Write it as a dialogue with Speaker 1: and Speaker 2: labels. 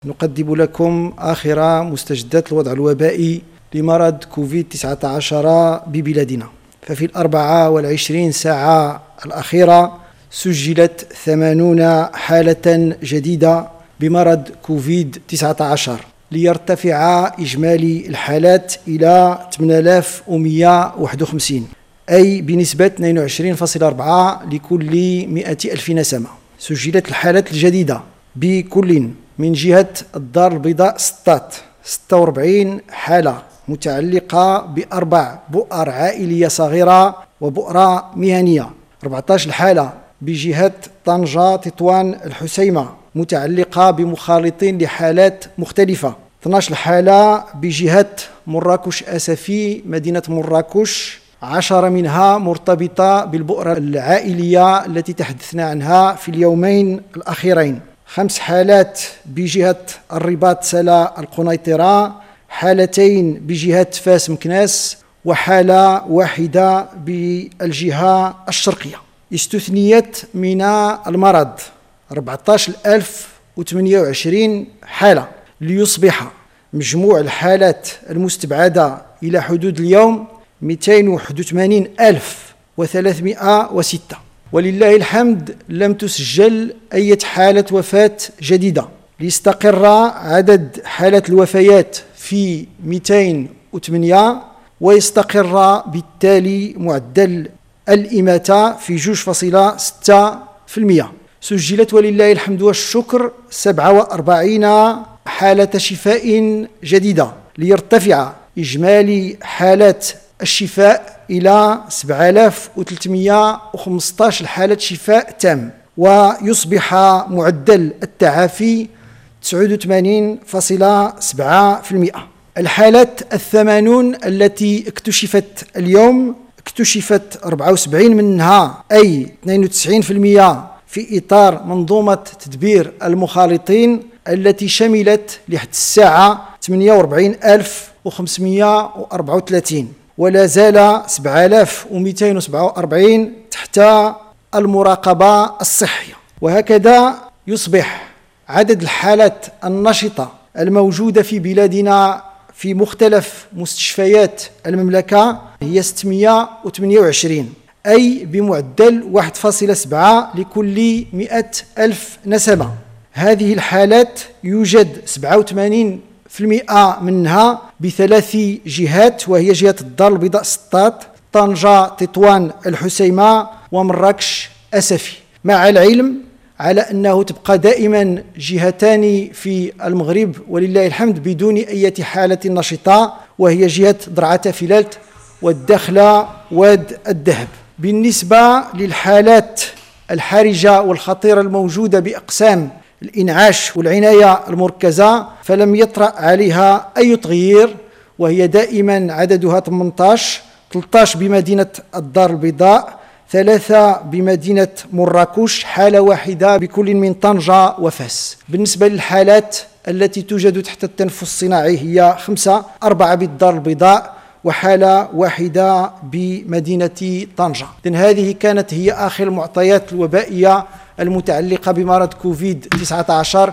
Speaker 1: نقدم لكم آخر مستجدات الوضع الوبائي لمرض كوفيد-19 ببلادنا. ففي 24 ساعة الأخيرة سجلت 80 حالة جديدة بمرض كوفيد-19 ليرتفع إجمالي الحالات إلى 8151، أي بنسبة 22.4 لكل 100,000 نسمة. سجلت الحالات الجديدة بكل من جهة الدار البيضاء 46 حالة متعلقة بأربع بؤر عائلية صغيرة وبؤرة مهنية، 14 حالة بجهة طنجة تطوان الحسيمة متعلقة بمخالطين لحالات مختلفة، 12 حالة بجهة مراكش أسفي مدينة مراكش، 10 منها مرتبطة بالبؤرة العائلية التي تحدثنا عنها في اليومين الأخيرين، 5 حالات بجهة الرباط سلا القنيطرة، حالتين بجهة فاس مكناس، وحالة واحدة بالجهة الشرقية. استثنيت من المرض 14,028 حالة ليصبح مجموع الحالات المستبعدة إلى حدود اليوم 281,306. ولله الحمد لم تسجل أي حالة وفاة جديدة، ليستقر عدد حالات الوفيات في 208، ويستقر بالتالي معدل الإماتة في 2.6%. سجلت ولله الحمد والشكر 47 حالة شفاء جديدة، ليرتفع إجمالي حالات الشفاء إلى 7315 حالة شفاء تام، ويصبح معدل التعافي 89.7%. الحالات 80 التي اكتشفت اليوم، اكتشفت 74 منها أي 92% في إطار منظومة تدبير المخالطين التي شملت لحد الساعة 48,534، ولا زال 7,247 تحت المراقبة الصحية. وهكذا يصبح عدد الحالات النشطة الموجودة في بلادنا في مختلف مستشفيات المملكة هي 628، أي بمعدل 1.7 لكل 100,000 نسمة. هذه الحالات يوجد 87% منها بثلاث جهات، وهي جهة الدار البيضاء طنجة تطوان الحسيمة ومراكش أسفي، مع العلم على أنه تبقى دائما جهتان في المغرب ولله الحمد بدون أي حالة نشطة، وهي جهة درعا فلالت والدخلة واد الذهب. بالنسبة للحالات الحرجة والخطيرة الموجودة بأقسام الإنعاش والعناية المركزة فلم يطرأ عليها أي تغيير، وهي دائما عددها 18 بمدينة الدار البيضاء، 3 بمدينة مراكش، حالة واحدة بكل من طنجة وفاس. بالنسبة للحالات التي توجد تحت التنفس الصناعي هي 5، 4 بالدار البيضاء وحالة واحدة بمدينة طنجة. إذن هذه كانت هي آخر المعطيات الوبائية المتعلقة بمرض كوفيد-19